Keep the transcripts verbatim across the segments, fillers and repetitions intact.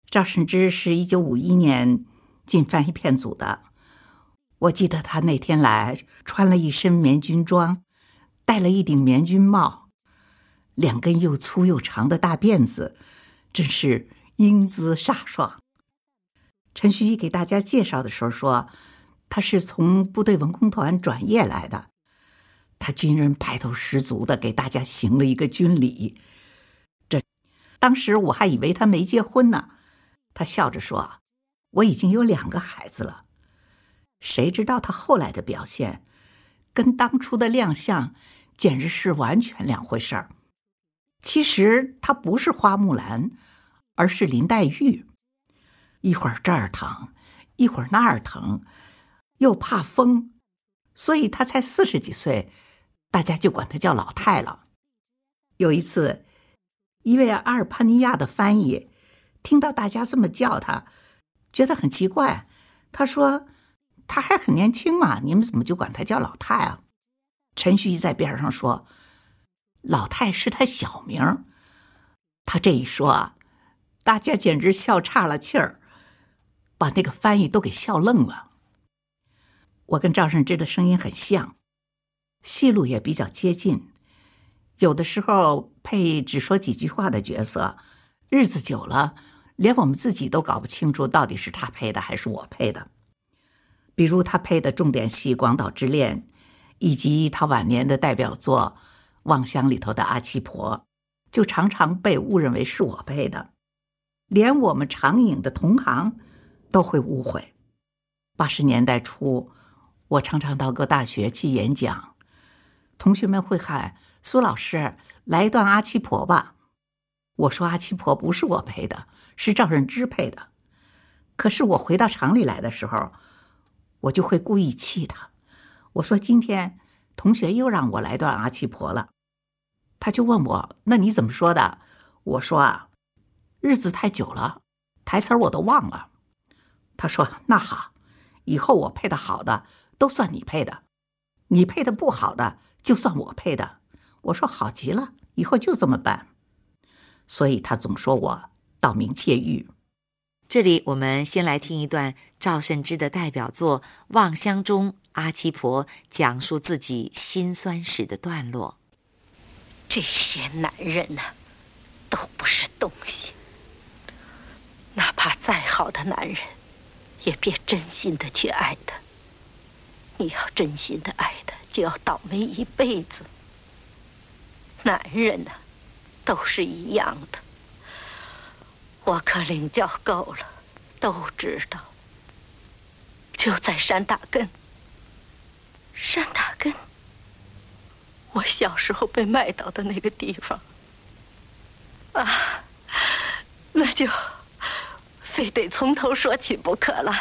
赵慎之是一九五一年进翻译片组的。我记得他那天来，穿了一身棉军装，戴了一顶棉军帽，两根又粗又长的大辫子，真是英姿飒爽。陈旭一给大家介绍的时候说，他是从部队文工团转业来的，他军人派头十足的给大家行了一个军礼。这当时我还以为他没结婚呢，他笑着说，我已经有两个孩子了。谁知道他后来的表现跟当初的亮相简直是完全两回事儿。其实他不是花木兰，而是林黛玉。一会儿这儿疼，一会儿那儿疼，又怕风，所以他才四十几岁，大家就管他叫老太了。有一次，一位阿尔巴尼亚的翻译听到大家这么叫他，觉得很奇怪。他说，他还很年轻嘛，你们怎么就管他叫老太啊？陈旭一在边上说，老太是他小名。他这一说，大家简直笑岔了气儿，把那个翻译都给笑愣了。我跟赵慎之的声音很像，戏路也比较接近，有的时候配只说几句话的角色，日子久了，连我们自己都搞不清楚到底是他配的还是我配的。比如他配的重点戏《广岛之恋》，以及他晚年的代表作《望乡》里头的阿七婆，就常常被误认为是我配的，连我们长影的同行都会误会。八十年代初，我常常到各大学去演讲，同学们会喊，苏老师来一段阿七婆吧。我说阿七婆不是我配的，是赵慎之配的。可是我回到厂里来的时候，我就会故意气他，我说今天同学又让我来段阿七婆了。他就问我，那你怎么说的？我说啊，日子太久了，台词我都忘了。他说，那好，以后我配的好的都算你配的，你配的不好的就算我配的。我说好极了，以后就这么办。所以他总说我道明窃玉。 这里我们先来听一段赵慎之的代表作《望乡》中阿七婆讲述自己辛酸史的段落。 这些男人呢、啊，都不是东西。哪怕再好的男人，也别真心的去爱他。你要真心的爱他，就要倒霉一辈子。男人呢、啊，都是一样的。我可领教够了，都知道。就在山大根。山大根，我小时候被卖到的那个地方。啊，那就非得从头说起不可了。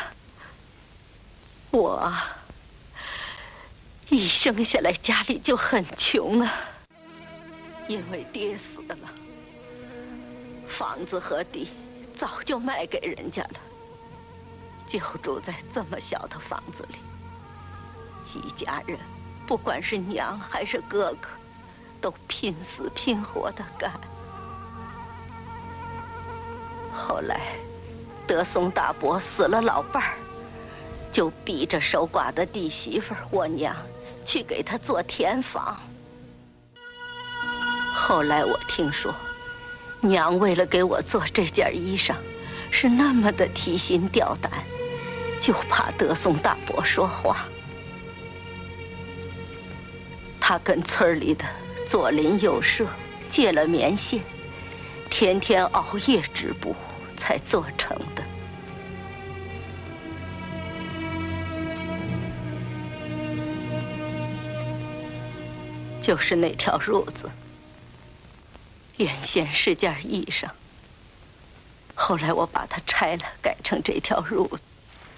我一生下来家里就很穷啊，因为爹死了。房子和地早就卖给人家了，就住在这么小的房子里。一家人，不管是娘还是哥哥，都拼死拼活的干。后来，德松大伯死了老伴儿，就逼着守寡的弟媳妇我娘去给他做田房。后来我听说，娘为了给我做这件衣裳，是那么的提心吊胆，就怕德松大伯说话。他跟村里的左邻右舍借了棉线，天天熬夜织布才做成的。就是那条褥子，原先是件衣裳，后来我把它拆了，改成这条褥子。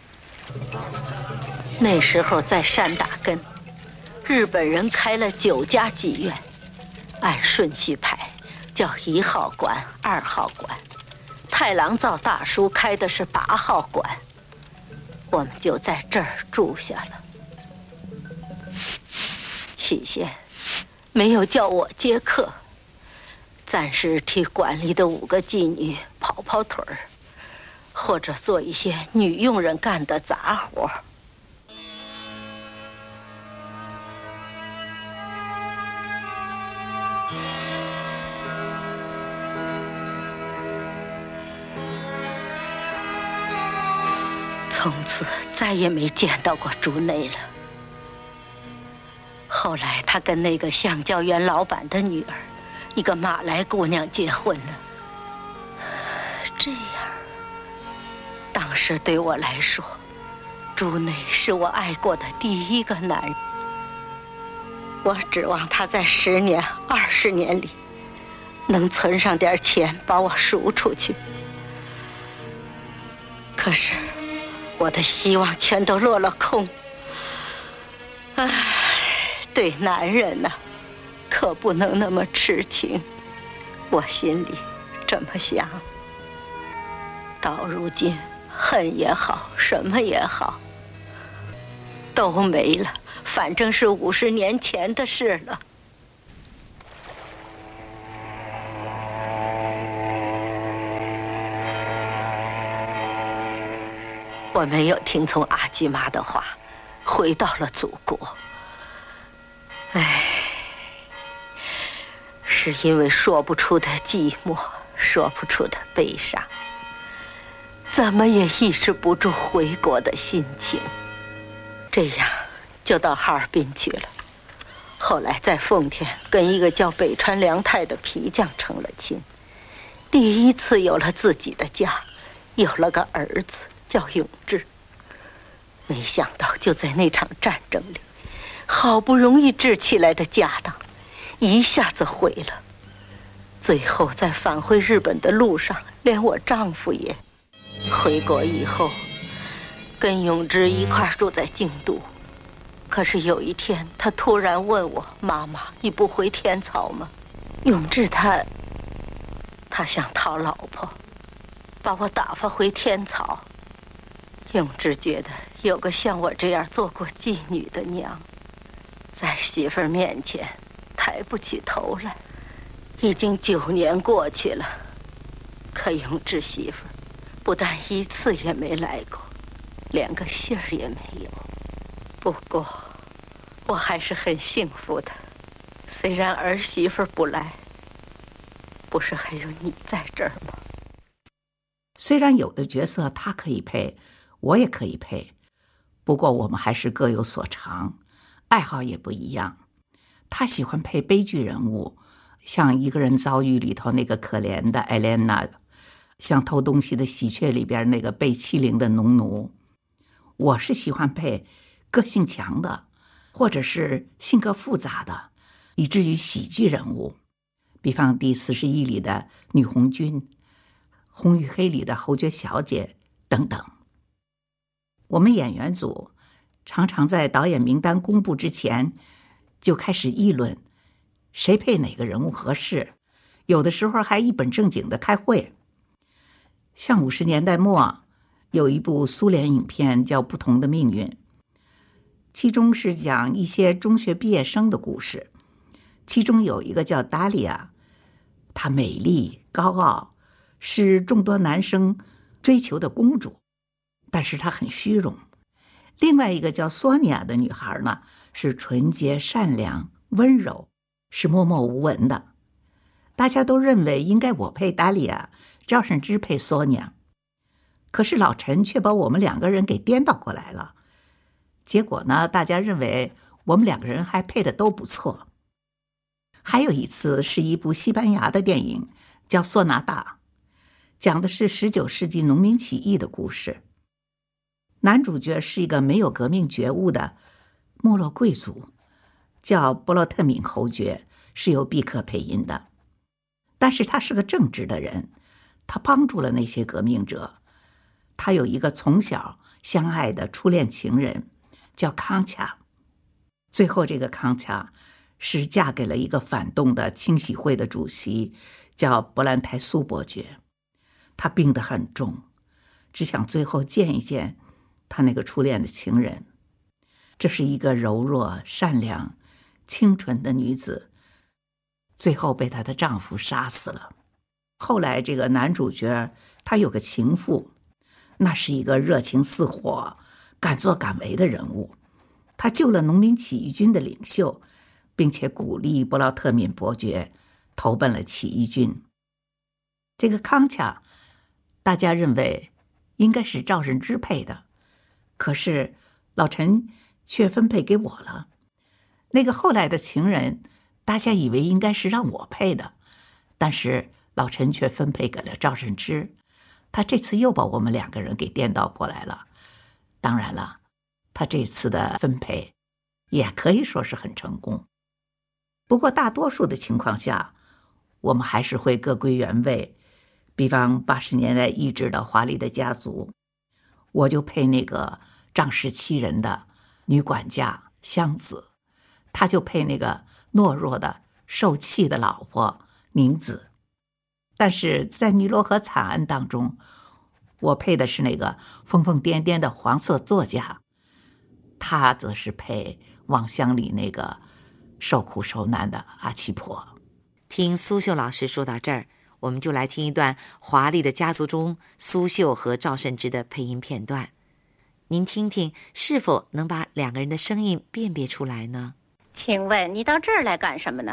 那时候在山打根，日本人开了九家妓院，按顺序排，叫一号馆、二号馆。太郎造大叔开的是八号馆，我们就在这儿住下了。起先没有叫我接客，暂时替馆里的五个妓女跑跑腿儿， 或者做一些女佣人干的杂活。从此再也没见到过朱内了。后来他跟那个橡胶园老板的女儿，一个马来姑娘结婚了。这样，当时对我来说，朱内是我爱过的第一个男人。我指望他在十年、二十年里，能存上点钱把我赎出去。可是，我的希望全都落了空。唉，对男人呢，可不能那么痴情。我心里这么想。到如今，恨也好，什么也好，都没了，反正是五十年前的事了。我没有听从阿菊妈的话，回到了祖国。唉，是因为说不出的寂寞，说不出的悲伤，怎么也抑制不住回国的心情。这样就到哈尔滨去了。后来在奉天跟一个叫北川良太的皮匠成了亲，第一次有了自己的家，有了个儿子叫永志。没想到就在那场战争里，好不容易置起来的家当一下子毁了。最后在返回日本的路上，连我丈夫也回国以后跟永志一块住在京都。可是有一天他突然问我，妈妈，你不回天草吗？永志他他想讨老婆，把我打发回天草。永志觉得有个像我这样做过妓女的娘，在媳妇儿面前抬不起头来。已经九年过去了，可永志媳妇儿不但一次也没来过，连个信儿也没有。不过我还是很幸福的，虽然儿媳妇儿不来，不是还有你在这儿吗？ 虽然有的角色他可以配，我也可以配，不过我们还是各有所长，爱好也不一样。他喜欢配悲剧人物，像《一个人遭遇》里头那个可怜的艾莲娜，像《偷东西的喜鹊》里边那个被欺凌的农奴。我是喜欢配个性强的，或者是性格复杂的，以至于喜剧人物，比方第四十一里的女红军，红与黑里的侯爵小姐等等。我们演员组常常在导演名单公布之前就开始议论谁配哪个人物合适，有的时候还一本正经的开会。像五十年代末有一部苏联影片叫《不同的命运》，其中是讲一些中学毕业生的故事，其中有一个叫达利亚，她美丽高傲，是众多男生追求的公主，但是她很虚荣。另外一个叫索尼娅的女孩呢，是纯洁善良温柔，是默默无闻的。大家都认为应该我配达利亚，赵善之配索尼娅，可是老陈却把我们两个人给颠倒过来了。结果呢，大家认为我们两个人还配的都不错。还有一次是一部西班牙的电影叫《索纳达》，讲的是十九世纪农民起义的故事。男主角是一个没有革命觉悟的没落贵族，叫波洛特敏侯爵，是由毕克配音的。但是他是个正直的人，他帮助了那些革命者。他有一个从小相爱的初恋情人叫康恰，最后这个康恰是嫁给了一个反动的清洗会的主席叫伯兰泰苏伯爵。他病得很重，只想最后见一见他那个初恋的情人。这是一个柔弱善良清纯的女子，最后被她的丈夫杀死了。后来这个男主角他有个情妇， 那是一个热情似火、敢作敢为的人物。他救了农民起义军的领袖，并且鼓励布劳特敏伯爵投奔了起义军。这个康卡，大家认为应该是赵慎之配的，可是老陈却分配给我了。那个后来的情人，大家以为应该是让我配的，但是老陈却分配给了赵慎之。他这次又把我们两个人给颠倒过来了。当然了，他这次的分配也可以说是很成功。不过大多数的情况下，我们还是会各归原位。比方八十年代一直的《华丽的家族》，我就配那个仗势欺人的女管家香子，他就配那个懦弱的受气的老婆宁子。但是在尼罗河惨案当中，我配的是那个疯疯癫癫的黄色作家，他则是配望乡里那个受苦受难的阿七婆。 听苏秀老师说到这儿，我们就来听一段《华丽的家族》中苏秀和赵慎之的配音片段。您听听，是否能把两个人的声音辨别出来呢？ 请问你到这儿来干什么呢？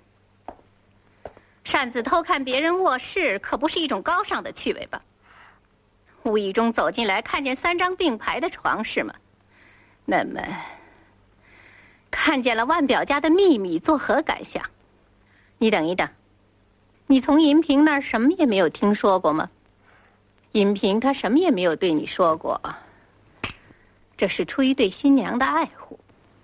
擅自偷看别人卧室，可不是一种高尚的趣味吧？无意中走进来，看见三张并排的床是吗？那么，看见了万表家的秘密，作何感想？你等一等，你从银萍那儿什么也没有听说过吗？银萍她什么也没有对你说过，这是出于对新娘的爱护。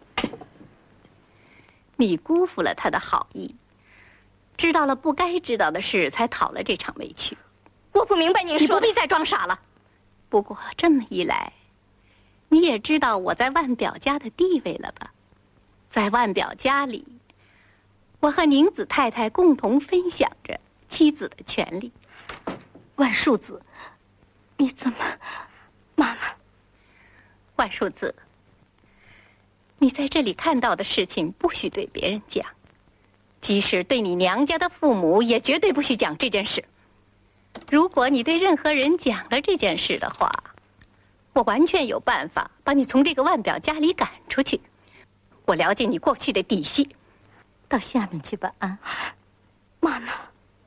你辜负了她的好意，知道了不该知道的事，才讨了这场委屈。 我不明白您说的。 你不必再装傻了。不过这么一来，你也知道我在万表家的地位了吧？在万表家里，我和宁子太太共同分享着妻子的权利。 万树子，你怎么，妈妈？ 万树子，你在这里看到的事情不许对别人讲，即使对你娘家的父母，也绝对不许讲这件事。如果你对任何人讲了这件事的话，我完全有办法把你从这个万表家里赶出去。我了解你过去的底细，到下面去吧啊！ 妈妈，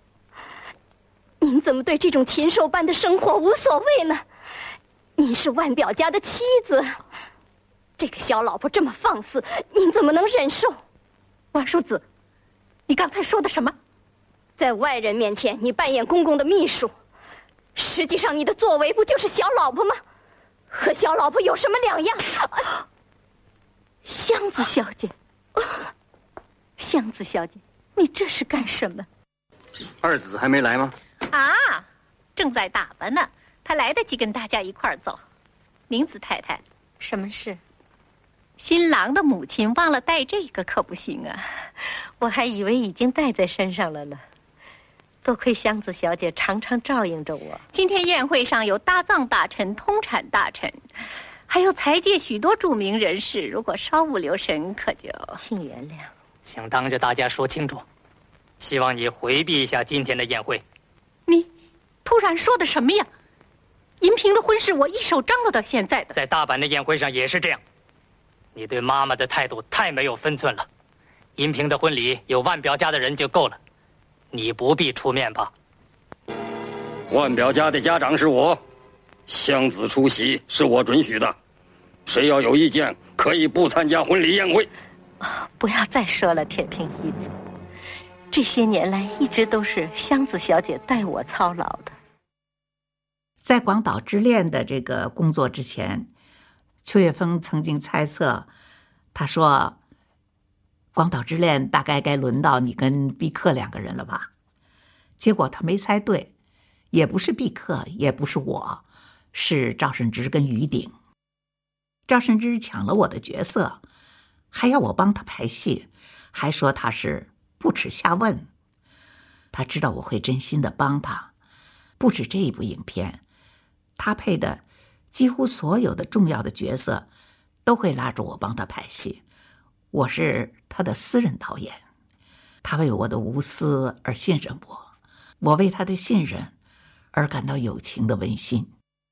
您怎么对这种禽兽般的生活无所谓呢？您是万表家的妻子，这个小老婆这么放肆，您怎么能忍受？ 万树子，你刚才说的什么？ 在外人面前，你扮演公公的秘书，实际上你的作为不就是小老婆吗？和小老婆有什么两样？啊、 香子小姐，香子小姐，你这是干什么？ 二子还没来吗？ 啊，正在打扮呢，他来得及跟大家一块儿走。宁子太太， 什么事？ 新郎的母亲忘了带这个，可不行啊！ 我还以为已经带在身上了呢。多亏香子小姐常常照应着我。 今天宴会上有大藏大臣、通产大臣，还有财界许多著名人士，如果稍不留神，可就…… 请原谅， 请当着大家说清楚，希望你回避一下今天的宴会。 你突然说的什么呀？银萍的婚事我一手张罗到现在的， 在大阪的宴会上也是这样。你对妈妈的态度太没有分寸了。银萍的婚礼有万表家的人就够了，你不必出面吧？ 万表家的家长是我，香子出席是我准许的，谁要有意见可以不参加婚礼宴会。 不要再说了，铁平一子，这些年来一直都是香子小姐代我操劳的。 在广岛之恋的这个工作之前，邱岳峰曾经猜测，他说广岛之恋大概该轮到你跟毕克两个人了吧。结果他没猜对，也不是毕克，也不是我，是赵慎之跟于鼎。赵慎之抢了我的角色，还要我帮他排戏，还说他是不耻下问。他知道我会真心的帮他，不止这一部影片，他配的几乎所有的重要的角色都会拉着我帮他排戏。我是他的私人导演，他为我的无私而信任我，我为他的信任而感到友情的温馨。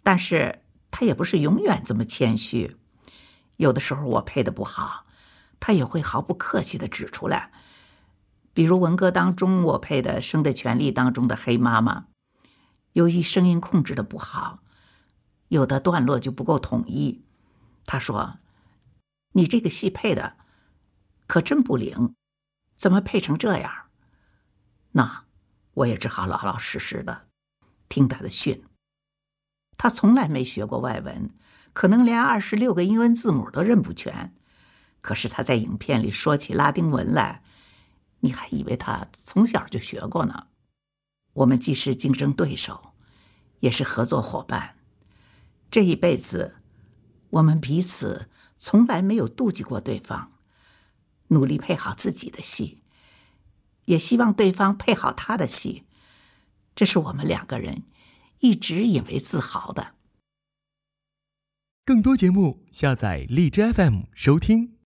但是他也不是永远这么谦虚。有的时候我配的不好，他也会毫不客气地指出来。比如文歌当中我配的《生的权利》当中的黑妈妈，由于声音控制的不好，有的段落就不够统一。他说：“你这个戏配的可真不灵，怎么配成这样？”那我也只好老老实实的听他的训。他从来没学过外文，可能连二十六个英文字母都认不全，可是他在影片里说起拉丁文来，你还以为他从小就学过呢。我们既是竞争对手，也是合作伙伴。这一辈子，我们彼此从来没有妒忌过对方，努力配好自己的戏，也希望对方配好他的戏。这是我们两个人一直引为自豪的。 更多节目，下载荔枝 F M 收听。